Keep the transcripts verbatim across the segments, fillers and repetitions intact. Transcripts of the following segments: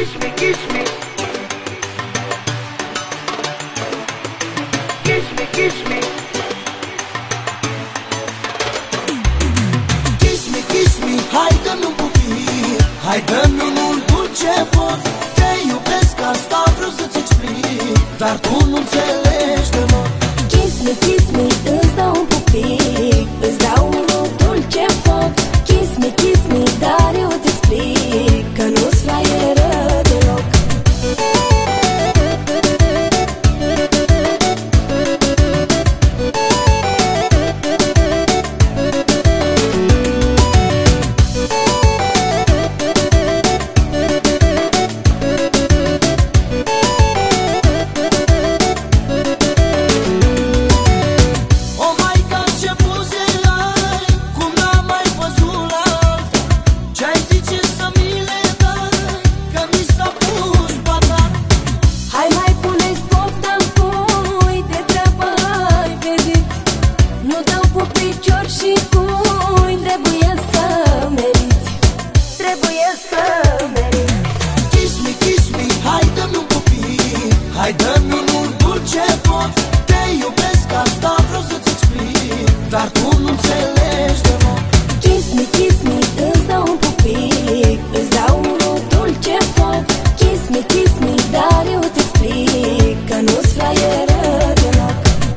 Kiss me, kiss me. Kiss me, kiss me. Kiss me, kiss me, hai dă-mi un pupic, hai dă-mi unul dulce pot. Te iubesc, asta vreau să-ți explic, dar tu nu înțelegi deloc. Kiss me, kiss me, îți dau un pupic, îți dau unul dulce foc. Kiss me, kiss me, dar eu îți explic că nu-s fraieră deloc. Și cui trebuie să meriți, trebuie să meriți. Kiss me, kiss me, hai dă-mi un pupic, hai dă-mi unul dulce pot. Te iubesc, asta vreau să-ți explic, dar tu nu înțelegi deloc. Kiss me, kiss me, îți dau un pupic, îți dau unul dulce foc. Kiss me, kiss me, dar eu îți explic că nu-s fraieră deloc.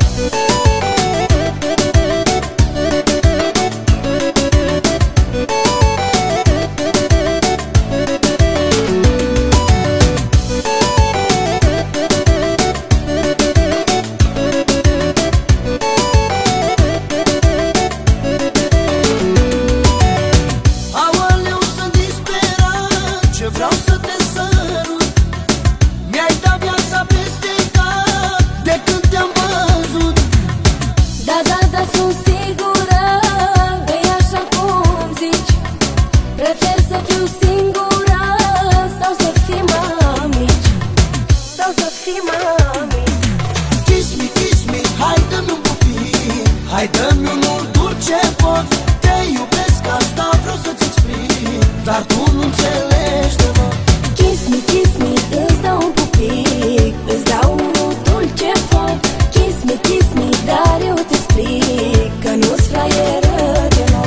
Vreau să te sărut, mi-ai dat viața peste cap de când te-am văzut. Da, da, da, sunt sigură, e așa cum zici. Prefer să fiu singură sau să fim amici, sau să fim amici. Kiss me, kiss me, hai dă-mi un pupic, hai dă-mi unul dulce pot. Te iubesc, asta vreau să-ți explic, dar tu nu înțelegi deloc. Kiss me, kiss me, îți dau un pupic, îți dau unul dulce foc. Kiss me, kiss me, dar eu îți explic că nu-s fraieră deloc.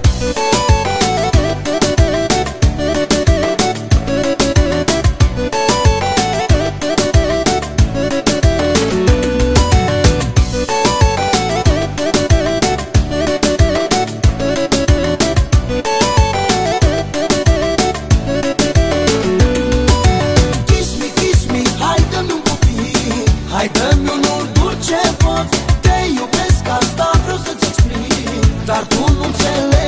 Hai dă-mi unul dulce pot. Te iubesc, asta vreau să-ți explic, dar tu nu înțelegi.